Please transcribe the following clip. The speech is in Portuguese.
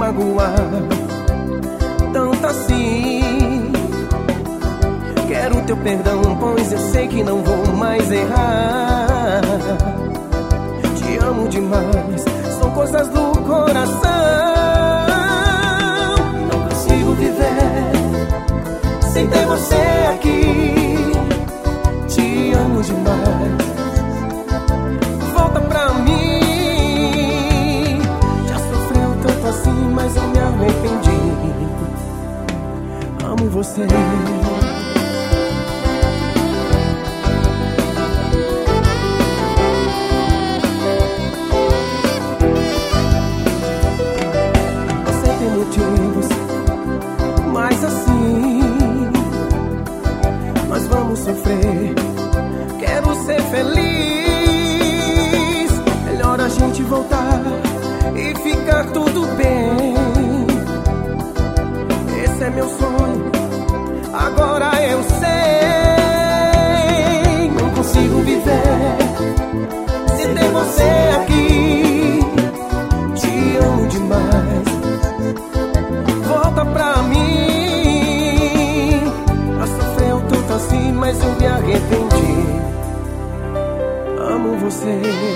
magoar tanto assim. Quero teu perdão, pois eu sei que não vou mais errar. Te amo demais, são coisas do coração. Não consigo viver sem ter você aqui. Te amo demais, volta pra mim. Já sofreu tanto assim, mas eu me arrependi. Amo você. Mas assim, nós vamos sofrer. Quero ser feliz. Melhor a gente voltar e ficar tudo bem. Esse é meu sonho, agora eu sei. Não consigo viver sem ter você aqui. Te amo demais, volta pra mim. Já sofreu tanto assim, mas eu me arrependi. Amo você.